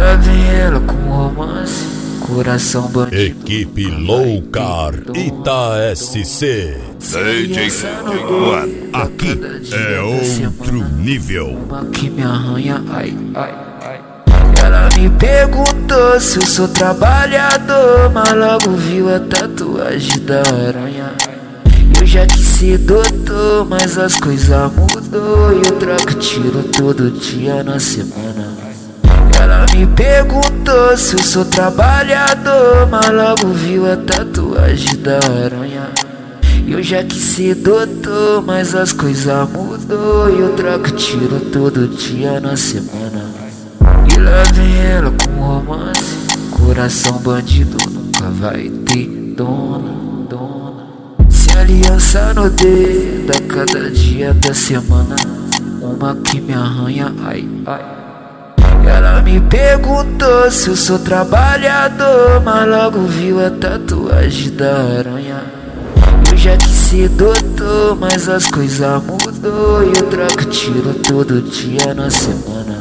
lá vem ela com romance, coração bandido. Equipe Loucar Ita SC. DJ One, aqui é outro nível. Uma que me arranha, ai, ai, ai. Ela me perguntou se eu sou trabalhador, mas logo viu a tatuagem da aranha. Eu já quis ser doutor, mas as coisas mudou e eu troco tiro todo dia na semana. Ela me perguntou se eu sou trabalhador, mas logo viu a tatuagem da aranha. Eu já quis ser doutor, mas as coisas mudou e eu troco tiro todo dia na semana. E lá vem ela com romance, coração bandido nunca vai ter dona, dona. Se aliança no dedo a cada dia da semana, uma que me arranha, ai, ai. Ela me perguntou se eu sou trabalhador, mas logo viu a tatuagem da aranha. Eu já quis ser doutor, mas as coisas mudou e eu troco tiro todo dia na semana.